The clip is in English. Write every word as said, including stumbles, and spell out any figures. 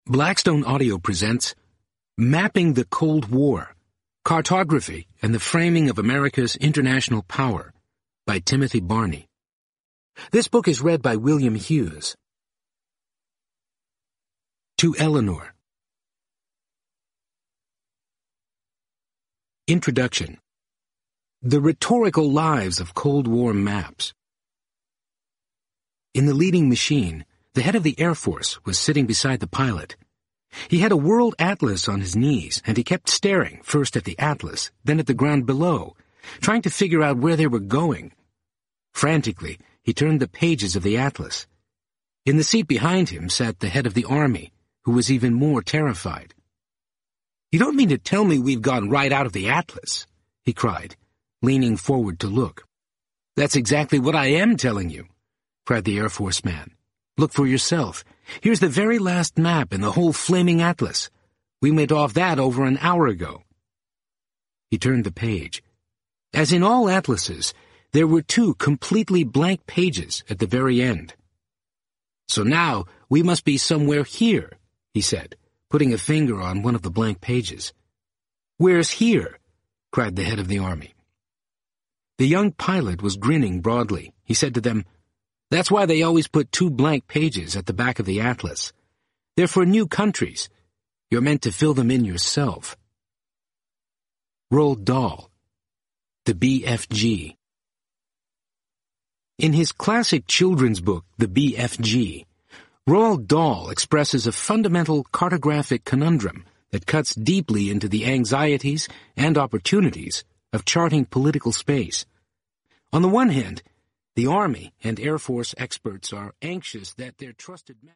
Blackstone Audio presents Mapping the Cold War, Cartography and the Framing of America's International Power by Timothy Barney. This book is read by William Hughes. To Eleanor. Introduction. The Rhetorical Lives of Cold War Maps. In the leading machine, the head of the Air Force was sitting beside the pilot. He had a world atlas on his knees, and he kept staring first at the atlas, then at the ground below, trying to figure out where they were going. Frantically, he turned the pages of the atlas. In the seat behind him sat the head of the Army, who was even more terrified. "You don't mean to tell me we've gone right out of the atlas?" he cried, leaning forward to look. "That's exactly what I am telling you," cried the Air Force man. "Look for yourself. Here's the very last map in the whole flaming atlas. We went off that over an hour ago." He turned the page. As in all atlases, there were two completely blank pages at the very end. "So now we must be somewhere here," he said, putting a finger on one of the blank pages. "Where's here?" cried the head of the Army. The young pilot was grinning broadly. He said to them, "That's why they always put two blank pages at the back of the atlas. They're for new countries. You're meant to fill them in yourself." Roald Dahl, The B F G. In his classic children's book, The B F G, Roald Dahl expresses a fundamental cartographic conundrum that cuts deeply into the anxieties and opportunities of charting political space. On the one hand, the Army and Air Force experts are anxious that their trusted